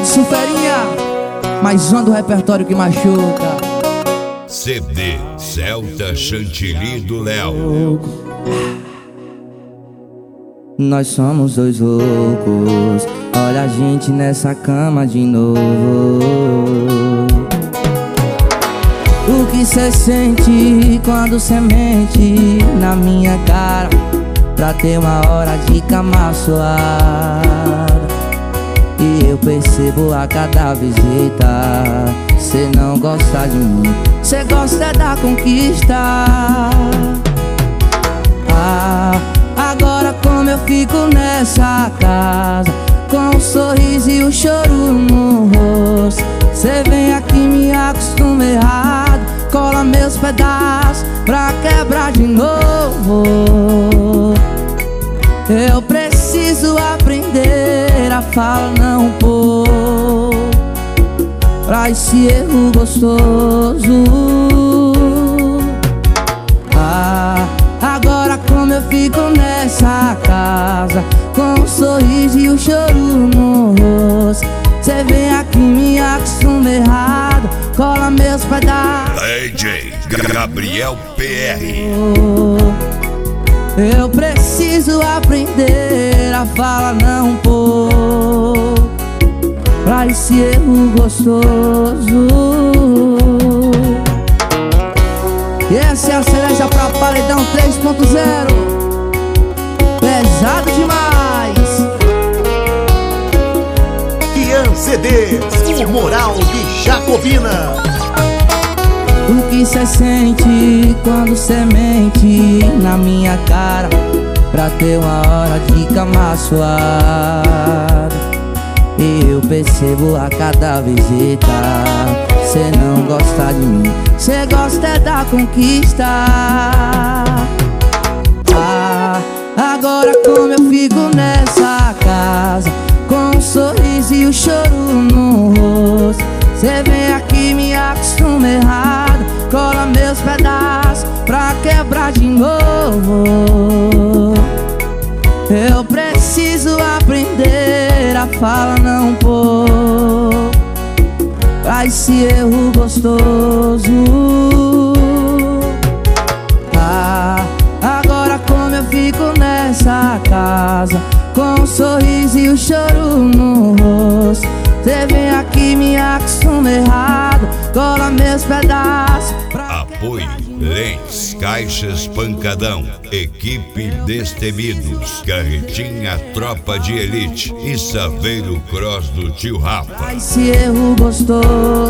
Edson Ferinha, mais um do repertório que machuca. CD Celta Chantilly do Léo. Nós somos dois loucos, olha a gente nessa cama de novo. O que cê sente quando cê mente na minha cara, pra ter uma hora de cama suada? E eu percebo a cada visita, cê não gosta de mim, cê gosta da conquista. Agora como eu fico nessa casa, com o sorriso e o choro no rosto, cê vem aqui e me acostuma errado, cola meus pedaços pra quebrar de novo. Eu preciso aprender a falar não pôr pra esse erro gostoso. Agora como eu fico nessa casa, com o sorriso e o choro no rosto, cê vem aqui e me acostuma errado, cola meus pedaços. DJ Gabriel PR. Eu preciso aprender a falar não pôr pra esse erro gostoso. E essa é a cereja pra Paredão 3.0. Pesado demais. Kian CDs, o moral de Jacobina. O que cê sente quando cê mente na minha cara, pra ter uma hora de cama suada? E eu percebo a cada visita, cê não gosta de mim, cê gosta é da conquista. Agora como eu fico nessa casa, com o sorriso e o choro no rosto, cê vem aqui e me acostuma errado, cola meus pedaços pra quebrar de novo. Eu preciso aprender a falar não pôr pra esse erro gostoso. Agora como eu fico nessa casa, com o sorriso e o choro no rosto, cê vem aqui e me acostuma errado, cola meus pedaços pra... Apoio Lentes, Caixas Pancadão, Equipe Destemidos, Carretinha Tropa de Elite e Saveiro Cross do Tio Rafa. Esse erro gostoso.